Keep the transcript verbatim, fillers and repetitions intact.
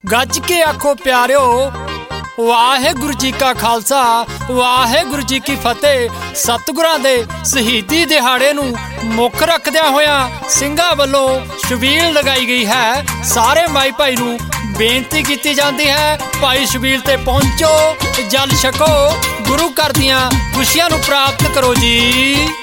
ਗੱਜ ਕੇ ਆਖੋ ਪਿਆਰਿਓ, ਵਾਹਿਗੁਰੂ ਜੀ ਕਾ ਖਾਲਸਾ ਵਾਹਿਗੁਰੂ ਜੀ ਕੀ ਫਤਿਹ। ਸਤਿਗੁਰਾਂ ਦੇ ਸ਼ਹੀਦੀ ਦਿਹਾੜੇ ਨੂੰ ਮੁੱਖ ਰੱਖਦਿਆਂ ਹੋਇਆਂ ਸਿੰਘਾਂ ਵੱਲੋਂ ਛਬੀਲ ਲਗਾਈ ਗਈ ਹੈ। ਸਾਰੇ ਮਾਈ ਭਾਈ ਨੂੰ ਬੇਨਤੀ ਕੀਤੀ ਜਾਂਦੀ ਹੈ, ਭਾਈ ਛਬੀਲ ਤੇ ਪਹੁੰਚੋ, ਜਲ ਛਕੋ, ਗੁਰੂ ਘਰ ਦੀਆਂ ਖੁਸ਼ੀਆਂ ਨੂੰ ਪ੍ਰਾਪਤ ਕਰੋ ਜੀ।